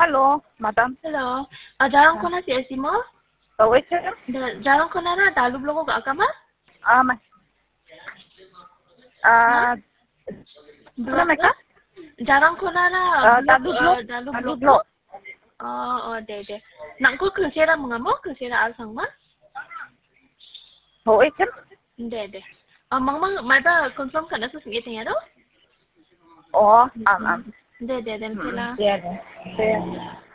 Halo, madam. Hello. Jarang ko na si Esimo? Wait sir. Jarang ko na dalu blogo ka ka ma? Mas. Dula ka? Jarang ko na Dalu blog. de. Nang ko kusira mga mo? Kusira alsang ma? Wait sir. De. Mang may ba confirm ka na sa sige niya do? Oh, De, sila. Yeah.